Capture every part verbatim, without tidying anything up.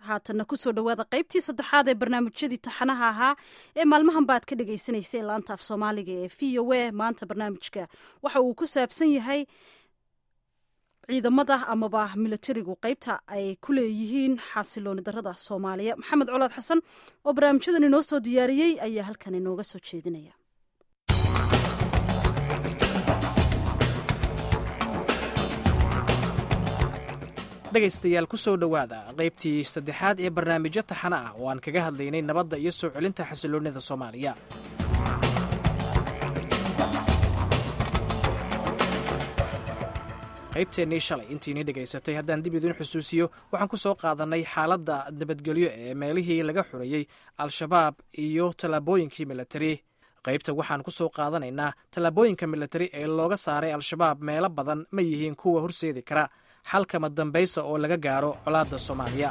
haatanna kusoo dhawaada qaybtii saddexaad ee barnaamijyadii taxanaha ahaa ee maalmahan baad ka dhagaysanaysay laanta af soomaaliga ee v o a. maanta barnaamijka waxa uu ku saabsan yahay ciidamada amaba militarigu qaybta ay ku leeyihiin xasilooni darada soomaaliya. maxamed colaad xasan oo barnaamijyadan inoo soo diyaariyey ayaa halkan inooga soo jeedinaya. dhegaystayaal ku soo dhowaada qaybtii saddexaad ee barnaamijyo taxana ah oo aan kaga hadlaynay nabadda iyo soo celinta xasiloonnida soomaaliya. qaybteennii shalay intiinii dhegaysatay haddaan dib idiin xusuusiyo waxaan ku soo qaadannay xaaladda nabadgelyo ee meelihii laga xureeyey al-shabaab iyo tallaabooyinkii militari. qaybta waxaan ku soo qaadanaynaa tallaabooyinka militari ee looga saaray al-shabaab meelo badan ma yihiin kuwa horseedi kara xalkama dambaysa oo laga gaaro colaadda soomaaliya.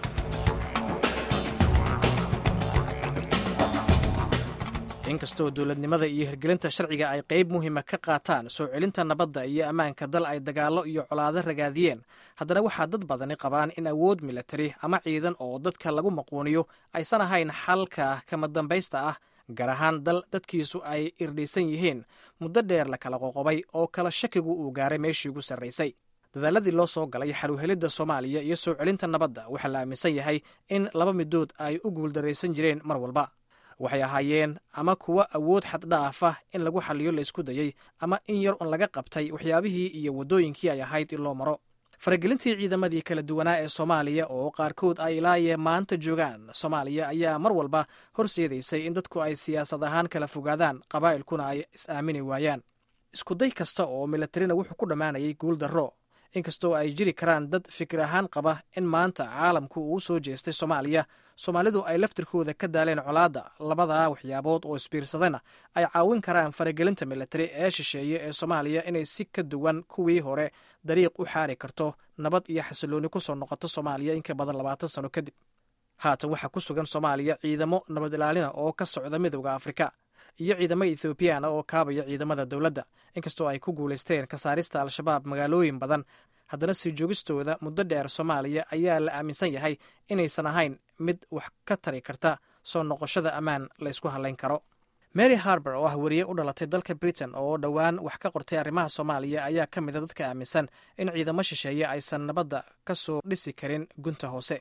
inkastoo dowladnimada iyo hirgelinta sharciga ay qayb muhiima ka qaataan soo celinta nabadda iyo ammaanka dal ay dagaallo iyo colaado ragaadiyeen, haddana waxaa dad badani qabaan in awood militari ama ciidan oo dadka lagu maquuniyo aysan ahayn xalka kama dambaysta ah, gaar ahaan dal dadkiisu ay irdhaysan yihiin muddo dheer la kala qoqobay oo kala shakigu uu gaaray meeshii ugu sarraysay. dadaaladii loo soo galay xaluhelidda soomaaliya iyo soo celinta nabadda waxaa la aaminsan yahay in laba midood ay u guuldaraysan jireen mar walba. waxay ahaayeen ama kuwa awood xaddhaafah in lagu xaliyo la isku dayey, ama in yar un laga qabtay waxyaabihii iyo waddooyinkii ay ahayd in loo maro. faragelintii ciidamadii kala duwanaa ee soomaaliya oo qaarkood ay ilaaye maanta joogaan soomaaliya ayaa mar walba horseedaysay in dadku ay siyaasad ahaan kala fogaadaan, qabaa'ilkuna ay is-aamini waayaan. iskuday kasta oo militarina wuxuu ku dhammaanayay guul darro, inkastoo ay jiri karaan dad fikir ahaan qaba in maanta caalamku uu soo jeestay soomaaliya, soomaalidu ay laftirkooda ka daaleen colaadda. labadaa waxyaabood oo isbiirsadana ay caawin karaan faragelinta militari ee shisheeye ee soomaaliya inay si ka duwan kuwii hore dariiq u xaari karto nabad iyo xasilooni ku soo noqoto soomaaliya inka badan labaatan sano kadib. haatan waxaa ku sugan soomaaliya ciidamo nabad ilaalina oo ka socda midowda afrika iyo ciidamo ethoobiyaana oo kaabaya ciidamada dowladda. inkastoo ay ku guulaysteen ka saarista al-shabaab magaalooyin badan, haddana sii joogistooda muddo dheer soomaaliya ayaa la aaminsan yahay inaysan ahayn mid wax ka tari karta soo noqoshada ammaan la ysku hadlayn karo. mary harber oo ah weriye u dhalatay dalka britain oo dhowaan wax ka qortay arrimaha soomaaliya ayaa ka mida dadka aaminsan in ciidamo shisheeye aysan nabadda ka soo dhisi karin gunta hoose.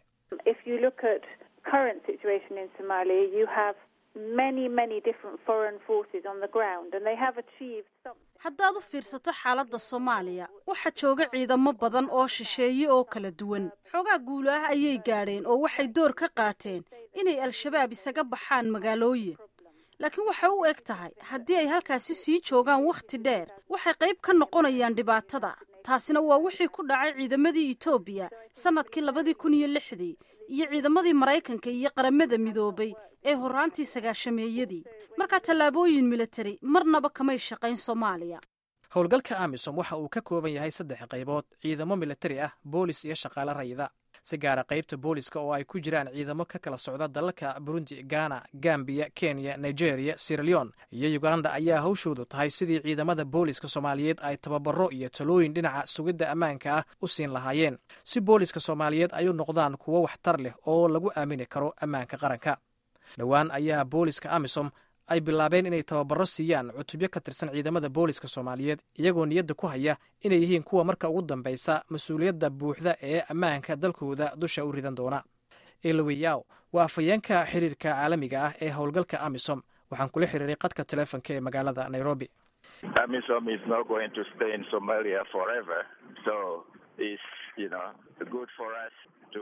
haddaad u fiirsato xaaladda soomaaliya, waxaa jooga ciidamo badan oo shisheeye oo kala duwan. xoogaa guul ah ayay gaadheen oo waxay door ka qaateen inay al-shabaab isaga baxaan magaalooyin, laakiin waxay u eg tahay haddii ay halkaasi sii joogaan wakhti dheer waxay qayb ka noqonayaan dhibaatada. taasina waa wixii ku dhacay ciidamadii etoobiya sannadkii labadii kun iyo lixdii iyo ciidamadii maraykanka iyo qaramada midoobay ee horraantii sagaashameeyadii. markaa tallaabooyin militari marnaba kamay shaqayn soomaaliya. howlgalka amisom waxa uu ka kooban yahay saddex qaybood: ciidamo militari ah, boolis iyo shaqaale rayida. si gaara qaybta booliska oo ay ku jiraan ciidamo ka kala socda dalalka burundi, ghana, gambiya, kenya, nigeria, sieraleon iyo uganda ayaa hawshoodu tahay sidii ciidamada booliska soomaaliyeed ay tababaro iyo talooyin dhinaca sugidda ammaanka ah u siin lahaayeen, si booliska soomaaliyeed ay u noqdaan kuwo waxtar leh oo lagu aamini karo ammaanka qaranka. dhowaan ayaa booliska amisom ay bilaabeen inay tababaro siiyaan cutubyo ka tirsan ciidamada booliska soomaaliyeed, iyagoo niyadda ku haya inay yihiin kuwa marka ugu dambaysa mas-uuliyadda buuxda ee ammaanka dalkooda dusha u ridan doona. elowiyaw waa afhayeenka xiriirka caalamiga ah ee howlgalka amisom. waxaan kula xiriiray qadka teleefonka ee magaalada nairobi. amisom is not going to stay in Somalia forever, so it's, you know, good for us.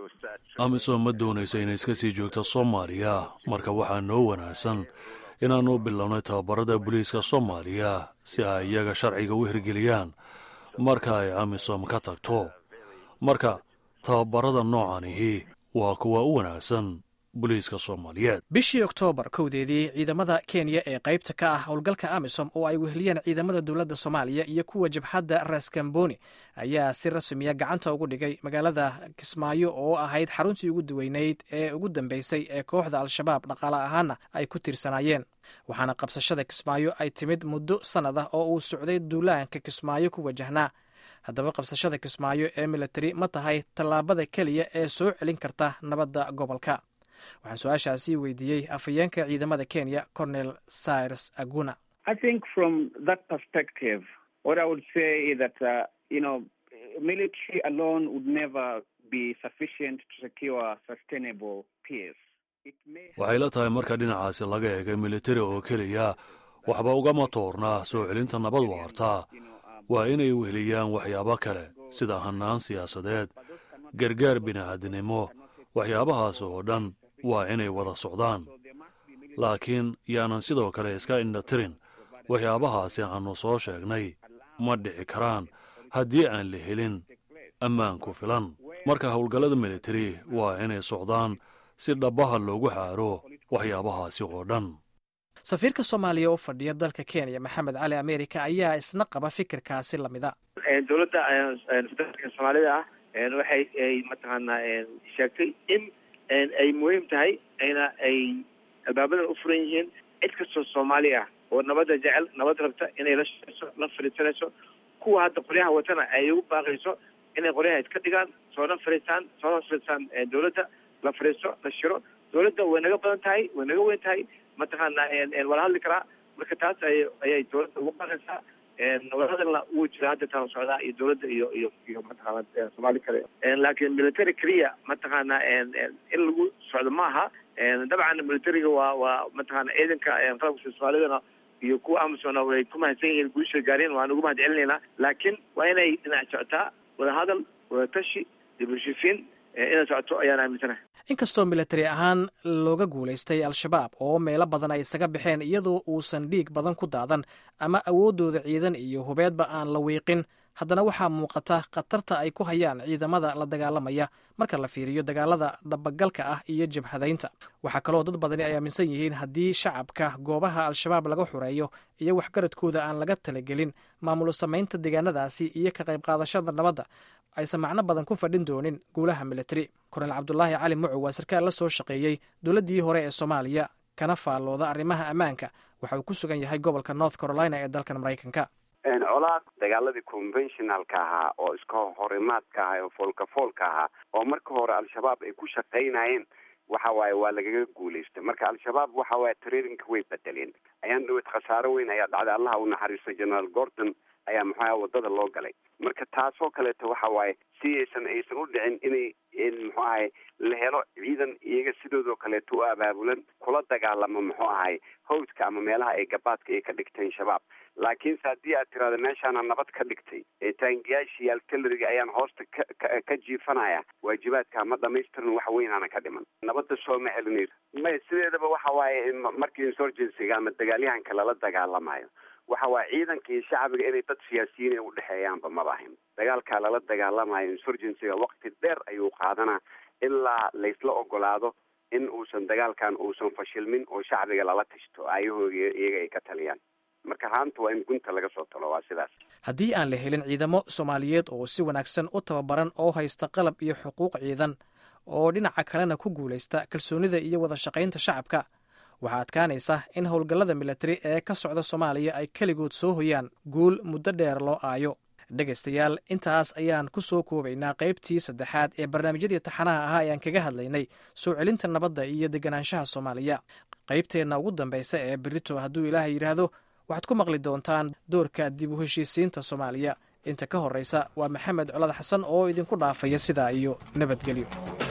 amisom ma doonaysa inay iska sii joogto soomaaliya, marka waxaa noo wanaagsan inaannu bilownay tababarada booliiska soomaaliya si ay iyaga sharciga u hirgeliyaan marka ay amisom ka tagto. marka tababarada noocanihi waa kuwa u wanaagsan booliiska soomaaliyeed. bishii oktoobar kowdeedii ciidamada kenya ee qaybta ka ah howlgalka amisom oo ay weheliyeen ciidamada dowladda soomaaliya iyo kuwa jabhadda raskamboni ayaa si rasmiya gacanta ugu dhigay magaalada kismaayo oo ahayd xaruntii ugu duweynayd ee ugu dambeysay ee kooxda al-shabaab dhaqaale ahaana ay ku tiirsanaayeen. waxaana qabsashada kismaayo ay timid muddo sannad ah oo uu socday duulaanka kismaayo ku wajahnaa. haddaba qabsashada kismaayo ee militari ma tahay tallaabada keliya ee soo celin karta nabadda gobolka? waxaan su-aashaasi weydiiyey afhayeenka ciidamada Kenya Colonel Cyrus Aguna. I think from that perspective, what I would say is that, uh, you know, military alone would never be sufficient to secure sustainable peace. waxay la tahay marka dhinacaasi laga eegay militari oo keliya waxba ugama toornaa soo celinta nabad waarta. waa inay weheliyaan waxyaabo kale sida hannaan siyaasadeed, gargaar bini'aadinimo. waxyaabahaas oo dhan waa inay wada socdaan, laakiin yaanan sidoo kale iska indhatirin. waxyaabahaasi aannu soo sheegnay ma dhici karaan haddii aan la helin ammaan ku filan. marka howlgallada militari waa inay socdaan si dhabbaha loogu xaaro waxyaabahaasi oo dhan. safiirka Soomaaliya oo fadhiya dalka Kenya Maxamed Cali America ayaa isna qaba fikirkaasi lamida. dowladda federaalka Soomaalida ah waxay ay mataqaanaa sheegtay in ay muhiim tahay ina ay albaabada u furan yihiin cid kastoo Soomaali ah oo nabadda jecel, nabad rabta inay la shaqeyso, la fariisanayso. kuwa hadda qoryaha watana ay ugu baaqayso inay qoryaha iska dhigaan, soona fariistaan soona fariistaan dowladda, la fariiso, la shiro. dowladda way naga badan tahay, way naga weyn tahay, mataqaanaa wala hadli karaa. marka taas ayay dowladda ugu baaqaysaa. wadahadalna wuu jira hadda taan socdaa iyo dowladda iyo iyo iyo mataqaanaa Soomaali kale. laakiin military kaliya mataqaanaa in lagu socdo maaha. dabcan militariga waa waa mataqaanaa ciidanka qalabka Soomaalidana iyo kuwa Amazona way ku mahadsan yihiin guusha gaareen, waan ugu mahad celinaynaa. laakiin waa inay dhinac socotaa wadahadal, wadatashi, dib u heshiisiin inay socoto ayaan aaminsanahay. inkastoo militari ahaan looga guulaystay al-shabaab oo meelo badan ay isaga baxeen iyadoo uusan dhiig badan ku daadan ama awooddooda ciidan iyo hubeedba aan la wiiqin, haddana waxaa muuqata khatarta ay ku hayaan ciidamada la dagaalamaya marka la fiiriyo dagaalada dhabagalka ah iyo jabhadaynta. waxaa kaloo dad badani ay aaminsan yihiin haddii shacabka goobaha al-shabaab laga xureeyo iyo waxgaradkooda aan laga talagelin maamulo samaynta deegaanadaasi iyo ka qayb qaadashada nabadda, aysan macno badan ku fadhin doonin guulaha militari. Kornel Cabdulaahi Cali Mucow waa sarkaal la soo shaqeeyey dowladdii hore ee Soomaaliya kana faallooda arrimaha ammaanka. waxa uu ku sugan yahay gobolka North Carolina ee dalkan Maraykanka. colaad dagaaladii conventionalka ahaa oo iska horimaadka ahaa oo foolka foolka ahaa oo marka hore al-shabaab ay ku shaqaynayeen waxa waaye waa lagaga guulaystay. marka al-shabaab waxa waaye traininka way bedeleen. ayaan dhawad khasaaro weyn ayaa dhacday. allaha u naxariisto General Gordon ayaa maxaa wadada loo galay. marka taasoo kaleeto waxa waaye si aysan aysan u dhicin inay muxuu ahay la helo ciidan iyaga sidoodoo kaleeto u abaabulan kula dagaalamo muxuu ahay hawdka ama meelaha ay gabaadka ay ka dhigteen shabaab. laakiinse haddii aad tiraahdo meeshaana nabad ka dhigtay taangiyaashii artilleriga ayaan hoosta ka ka jiifanaya, waajibaadka ma dhamaystirno, wax weynaana ka dhiman. nabadda soo ma celinayso. may sideedaba waxa waaye markii insurgencyga ama dagaalyahanka lala dagaalamayo waxa waa ciidanka iyo shacbiga inay dad siyaasiyiin ay u dhexeeyaanba maba ahin. dagaalkaa lala dagaalamayo insurgencyga waqti dheer ayuu qaadanaa ilaa laysla ogolaado in uusan dagaalkan uusan fashilmin oo shacbiga lala tashto ayahooda iyaga ay ka taliyaan. marka haanta waa in gunta laga soo talo, waa sidaas. haddii aan la helin ciidamo Soomaaliyeed oo si wanaagsan u tababaran oo haysta qalab iyo xuquuq ciidan oo dhinaca kalena ku guulaysta kalsoonida iyo wada shaqaynta shacabka, waxaa adkaanaysa in howlgallada militari ee ka socda Soomaaliya ay keligood soo hoyaan guul muddo dheer loo aayo. dhegaystayaal, intaas ayaan ku soo koobaynaa qaybtii saddexaad ee barnaamijyadii taxanaha ahaa ee aan kaga hadlaynay soo celinta nabadda iyo deganaanshaha Soomaaliya. qaybteenna ugu dambaysa ee berito hadduu ilaahay yidhaahdo waxaad ku maqli doontaan doorka dib u heshiisiinta Soomaaliya. inta ka horreysa waa Maxamed Colaad Xasan oo idinku dhaafaya sidaa iyo nabadgelyo.